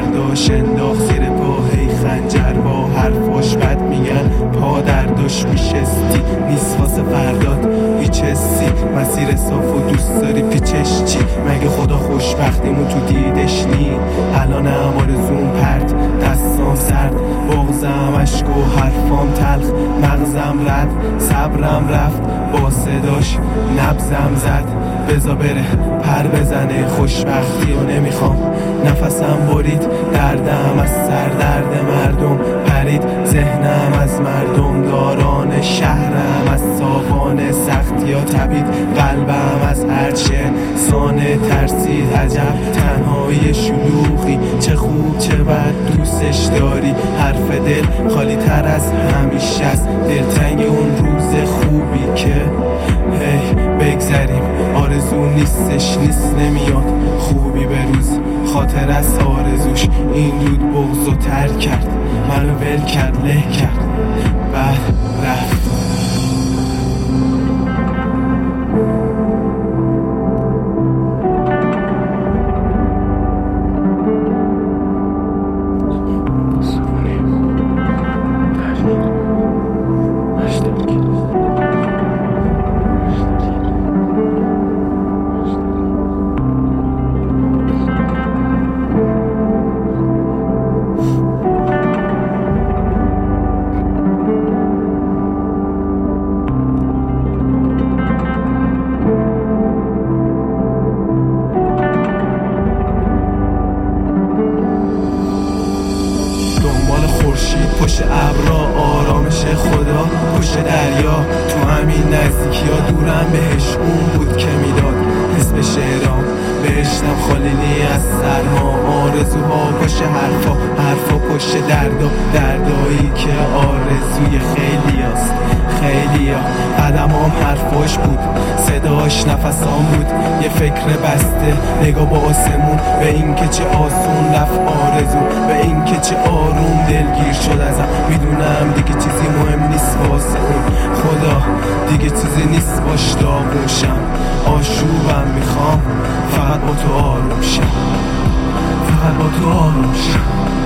برداشت انداخت زیر پا، هی خنجر با حرفاش بد میگن پا درداش میشستی نیست واسه فرداد هیچ حسی، مسیر صاف و دوست داری پیچش چی؟ مگه خدا خوشبختیمو تو دیدش نی؟ الان آرزوم پرت دستام سرد، بغضم عشق و حرفام تلخ، مغزم رد صبرم رفت با صداش نبزم زد، بزا بره پر بزنه خوشبختی و نمیخوام، نفسم برید دردم از سر درد مردم پرید، ذهنم از مردم داران شهرم از ساوان سختی ها تبید، قلبم از هرچه سانه ترسید، عجب تنهای شلوغی چه خوب چه بد دوستش داری، حرف دل خالی تر از همیشه است، دلتنگ اون روز خوبی که هی بگذریم، آرزو نیستش نیست نمیاد خوبی به روز، خاطر از آرزوش این دود بغضو تر کرد، منو ول کرد له کرد بعد رفت. خورشید پشت ابرا، آرامش خدا پشت دریا، تو همین نزدیکی ها دورم بهش اون بود که میداد حس به شعرام، بهشتم خالی از سرما، آرزوها پشت حرفا پشت دردایی که آرزوی خیلی هست خیلی ها، قدمام حرفاش بود صداش نفسام بود، یه فکر بسته نگاه با آسمون، به این که چه آسون رفت آرزو، به این که چه آروم دلگیر شد ازم، میدونم دیگه چیزی مهم نیست واسه اون، خدا دیگه چیزی نیست باش داغوشم، آشوبم میخوام فقط با تو آروم شم، فقط با تو آروم شم.